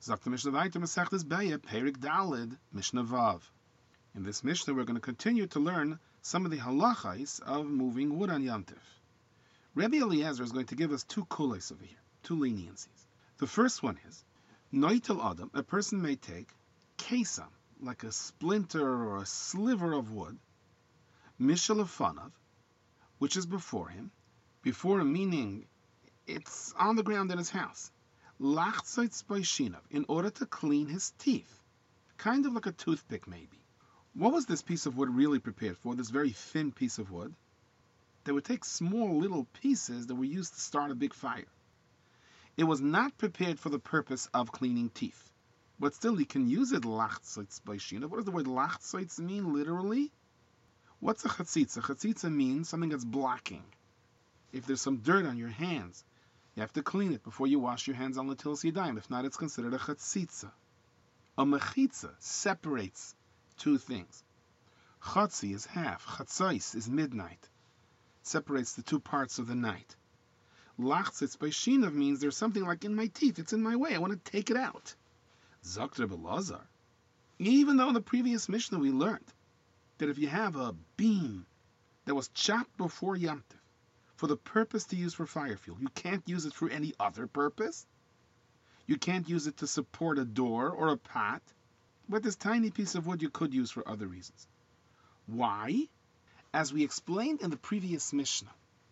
Sagt the Mishnah weiter, Masechtes Beya, Perik Dalid, Mishnah Vav. In this Mishnah, we're going to continue to learn some of the halachais of moving wood on Yom Tov. Rabbi Eliezer is going to give us two kulos over here, two leniencies. The first one is, Noitel Adam, a person may take kesam, like a splinter or a sliver of wood, Mishalafanav, which is before him, meaning it's on the ground in his house, Lachtzitz Baishinav, in order to clean his teeth, kind of like a toothpick maybe. What was this piece of wood really prepared for, this very thin piece of wood? They would take small little pieces that were used to start a big fire. It was not prepared for the purpose of cleaning teeth. But still, he can use it, lachtzitz baishinav. What does the word lachtzitz mean, literally? What's a chatzitza? Chatzitza means something that's blocking. If there's some dirt on your hands, you have to clean it before you wash your hands on Netilas Yadayim. If not, it's considered a chatzitza. A mechitza separates two things. Chatzi is half. Chatzais is midnight. Separates the two parts of the night. Lachtzitz baishinav means there's something like in my teeth. It's in my way. I want to take it out. Zok Rebbe Elazar. Even though in the previous Mishnah we learned that if you have a beam that was chopped before Yom Tov for the purpose to use for fire fuel, you can't use it for any other purpose. You can't use it to support a door or a pot. But this tiny piece of wood you could use for other reasons. Why? As we explained in the previous Mishnah,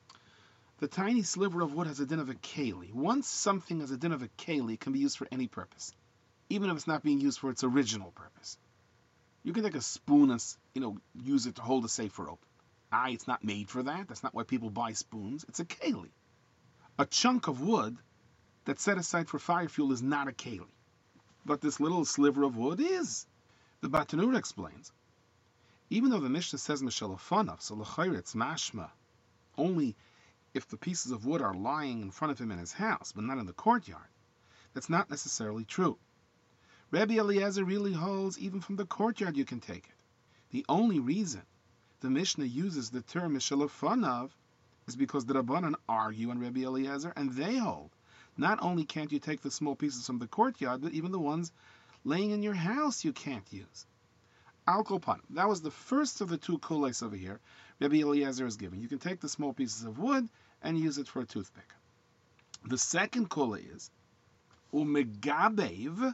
the tiny sliver of wood has a din of a keli. Once something has a din of a keli, it can be used for any purpose, even if it's not being used for its original purpose. You can take a spoon and, use it to hold a safer open. It's not made for that. That's not why people buy spoons. It's a keli. A chunk of wood that's set aside for fire fuel is not a keli. But this little sliver of wood is. The Batanura explains, even though the Mishnah says Mishalafanav, so l'chayre it's mashma, only if the pieces of wood are lying in front of him in his house, but not in the courtyard, that's not necessarily true. Rabbi Eliezer really holds even from the courtyard you can take it. The only reason the Mishnah uses the term Mishalafanav is because the Rabbanan argue on Rabbi Eliezer, and they hold not only can't you take the small pieces from the courtyard, but even the ones laying in your house you can't use. Al Kolpan, that was the first of the two kules over here Rabbi Eliezer is giving. You can take the small pieces of wood and use it for a toothpick. The second kula is umegabev.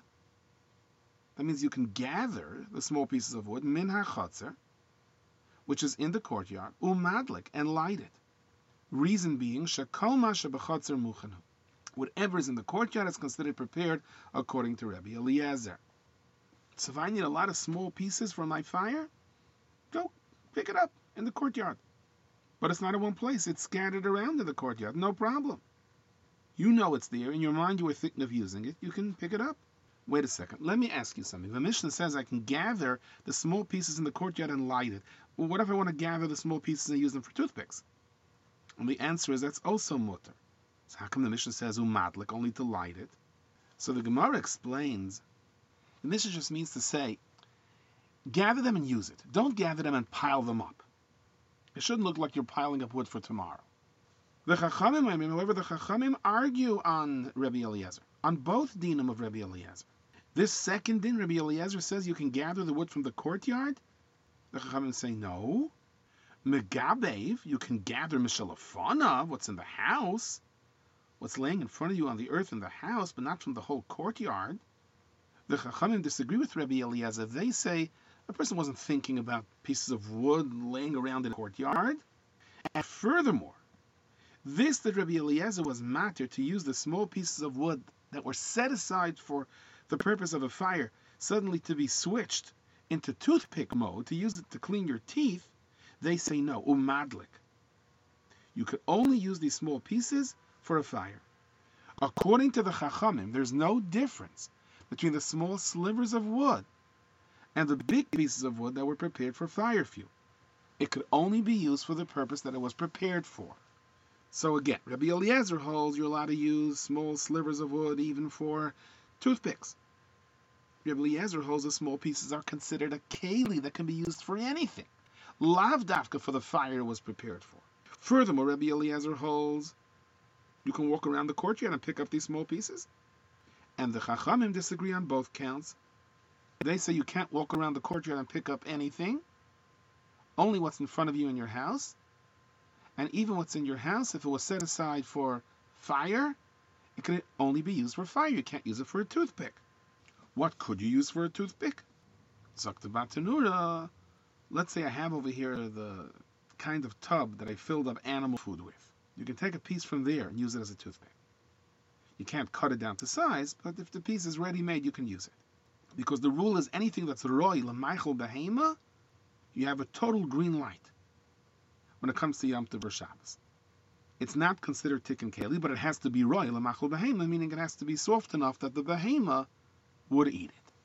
That means you can gather the small pieces of wood, min hachatzer, which is in the courtyard, umadlik, and light it. Reason being, shekol ma shebachatzer muchanu. Whatever is in the courtyard is considered prepared according to Rabbi Eliezer. So if I need a lot of small pieces for my fire, go pick it up in the courtyard. But it's not in one place. It's scattered around in the courtyard. No problem. You know it's there. In your mind you were thinking of using it. You can pick it up. Wait a second. Let me ask you something. The Mishnah says I can gather the small pieces in the courtyard and light it. Well, what if I want to gather the small pieces and use them for toothpicks? And the answer is that's also mutter. So how come the Mishnah says umadlik, only to light it? So the Gemara explains, the Mishnah just means to say, gather them and use it. Don't gather them and pile them up. It shouldn't look like you're piling up wood for tomorrow. The Chachamim, however, the Chachamim argue on Rabbi Eliezer, on both dinim of Rabbi Eliezer. This second din, Rabbi Eliezer says you can gather the wood from the courtyard. The Chachamim say no. Megabev, you can gather Mishalafanav, what's in the house, what's laying in front of you on the earth in the house, but not from the whole courtyard. The Chachamim disagree with Rabbi Eliezer. They say a person wasn't thinking about pieces of wood laying around in the courtyard. And furthermore, this that Rabbi Eliezer was matter to use the small pieces of wood that were set aside for the purpose of a fire suddenly to be switched into toothpick mode, to use it to clean your teeth, they say no, umadlik. You could only use these small pieces for a fire. According to the Chachamim, there's no difference between the small slivers of wood and the big pieces of wood that were prepared for fire fuel. It could only be used for the purpose that it was prepared for. So again, Rabbi Eliezer holds you're allowed to use small slivers of wood even for toothpicks. Rabbi Eliezer holds the small pieces are considered a keli that can be used for anything, lav dafka for the fire it was prepared for. Furthermore, Rabbi Eliezer holds you can walk around the courtyard and pick up these small pieces. And the Chachamim disagree on both counts. They say you can't walk around the courtyard and pick up anything, only what's in front of you in your house. And even what's in your house, if it was set aside for fire, it can only be used for fire. You can't use it for a toothpick. What could you use for a toothpick? Zakta Batanura. Let's say I have over here the kind of tub that I filled up animal food with. You can take a piece from there and use it as a toothpick. You can't cut it down to size, but if the piece is ready-made, you can use it. Because the rule is anything that's roy l'maychel behema, you have a total green light when it comes to Yom Tov or Shabbos. It's not considered tikkun keli, but it has to be roy l'maychel behema, meaning it has to be soft enough that the behema would eat it.